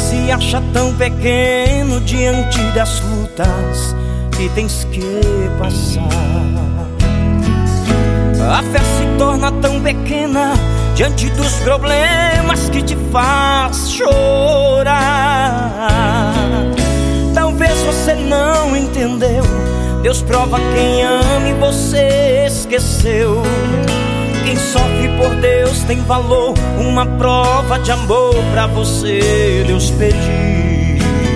se acha tão pequeno diante das lutas que tens que passar. A fé se torna tão pequena diante dos problemas que te faz chorar. Talvez você não entendeu, Deus prova quem ama e você esqueceu. Quem sofre por Deus tem valor, uma prova de amor pra você Deus pedir.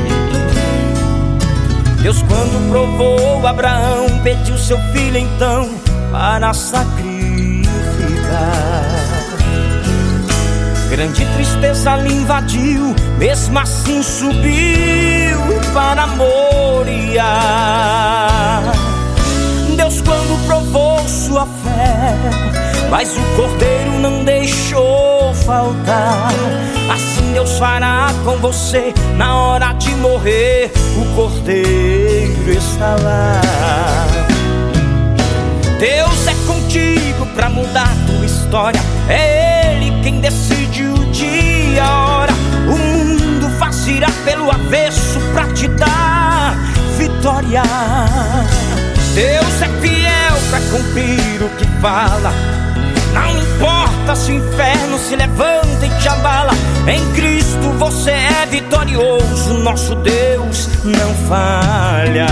Deus, quando provou Abraão, pediu seu filho então para sacrificar. Grande tristeza lhe invadiu, mesmo assim subiu para Moriá. Deus, quando provou sua fé, mas o cordeiro não deixou faltar. Assim Deus fará com você na hora de morrer, o cordeiro está lá. Deus é contigo pra mudar tua história, é Ele quem decide o dia e a hora. O mundo faz girar pelo avesso pra te dar vitória. Deus é fiel pra cumprir o que fala. Não importa se o inferno se levanta e te abala, em Cristo você é vitorioso, nosso Deus não falha.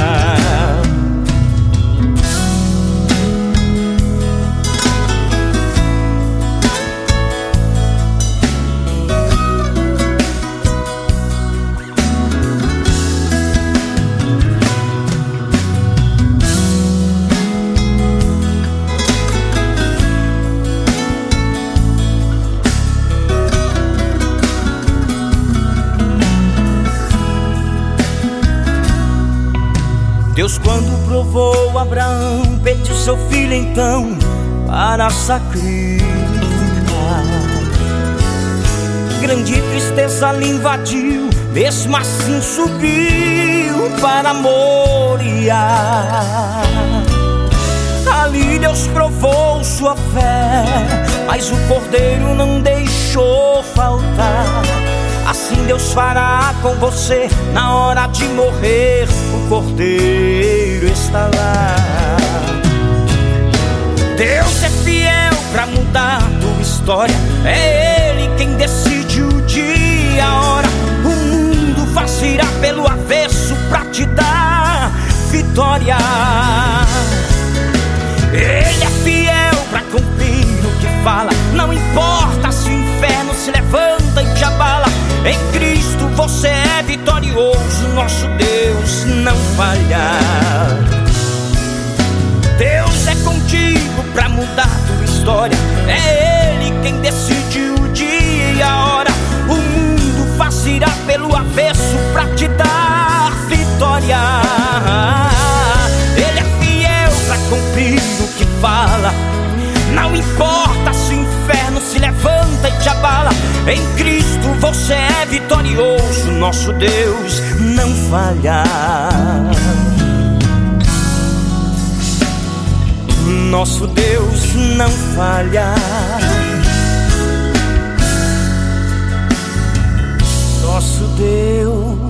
Deus, quando provou Abraão, pediu seu filho então para sacrificar. Grande tristeza lhe invadiu, mesmo assim subiu para Moriá. Ali Deus provou sua fé, mas o cordeiro não deixou faltar. Assim Deus fará com você na hora de morrer, o cordeiro está lá. Deus é fiel pra mudar tua história, é Ele quem decide o dia e a hora. O mundo faz girar pelo avesso pra te dar vitória. Ele é fiel pra cumprir o que fala. Não importa se o inferno se levanta e te abala, em Cristo você é vitorioso, nosso Deus não falha. Deus é contigo pra mudar tua história, é Ele quem decide o dia e a hora. O mundo faz girar pelo avesso pra te dar vitória. Ele é fiel pra cumprir o que fala. Não importa se o inferno se levanta e te abala, em Cristo você é vitorioso, nosso Deus não falha. Nosso Deus não falha. Nosso Deus